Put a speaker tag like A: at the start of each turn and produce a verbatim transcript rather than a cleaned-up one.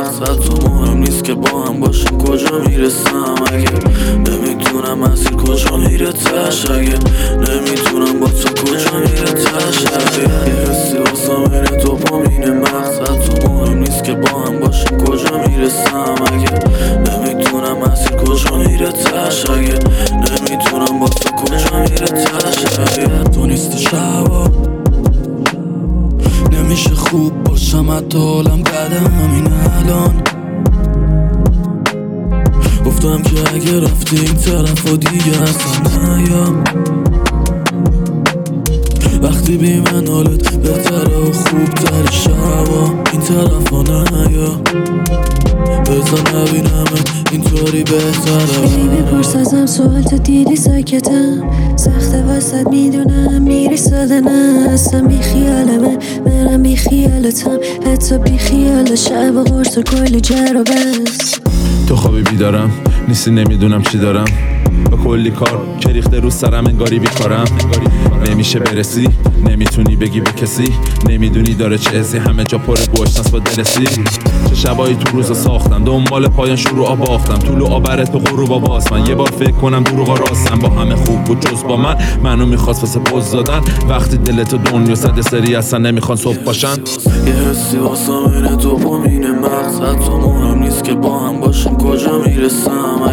A: مقصد تو مهم نیست که با هم باشیم کجا میرسم اگه نمیدونم مسیر کجا میره تش اگه نمیدونم با تو کجا میره تش اگه یه حسی واسم اینه دوپامینه مقصد تو مهم نیست که با هم باشیم کجا میرسم اگه نمیدونم مسیر کجا میره تش اگه نمیدونم با تو کجا میره تش اگه تو نیست شبا نمیشه خوب باشم حتی حالم بده همین الان گفتم که اگه رفتی این طرف و دیگه اصلا نیام وقتی بی من حالت بهتره و خوب تر شبا این طرف ها نیا بزن نبینمت اینطوری بهتره
B: ای بپرس ازم سوال تو دیدی ساکتم سخته واسد میدونم میری ساده نه اصلا بی خیالمه منم بی خیالتم حتی بی خیال شب و قرص و کلی جر و بس
C: تو خوابی بیدارم نیستی نمیدونم چی دارم با کلی کار که ریخته رو سرم انگاری بیکارم نمیشه برسی نمیتونی بگی به کسی نمیدونی داره چه حسی همه جا پر گوشتنس با دلسی چه شبایی تو روزا ساختم دنبال پایان شروع باختم طول و آبره تو غروب باز من یه بار فکر کنم دروغا راستم با همه خوب بود جز با من منو میخواست واسه پوز دادن وقتی دلتو دنیا صد سری اصلا نمیخوان صبح باشن
A: یه حسی واسم اینه دوپامینه مقصد تو مهم نیست که با هم باشیم کجا میرسم